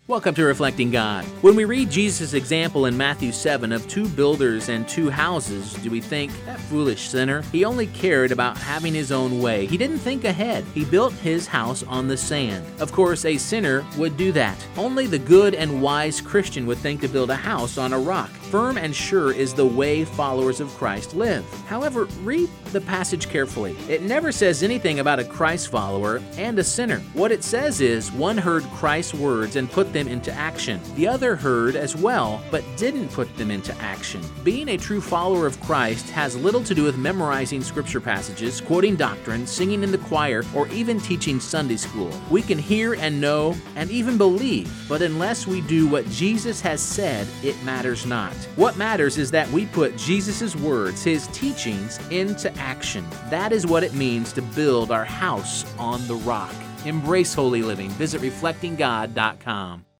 Welcome to Reflecting God. When we read Jesus' example in Matthew 7 of 2 builders and 2 houses, do we think, that foolish sinner? He only cared about having his own way. He didn't think ahead. He built his house on the sand. Of course, a sinner would do that. Only the good and wise Christian would think to build a house on a rock. Firm and sure is the way followers of Christ live. However, read the passage carefully. It never says anything about a Christ follower and a sinner. What it says is, one heard Christ's words and put them into action. The other heard as well, but didn't put them into action. Being a true follower of Christ has little to do with memorizing scripture passages, quoting doctrine, singing in the choir, or even teaching Sunday school. We can hear and know and even believe, but unless we do what Jesus has said, it matters not. What matters is that we put Jesus' words, his teachings, into action. That is what it means to build our house on the rock. Embrace holy living. Visit reflectinggod.com.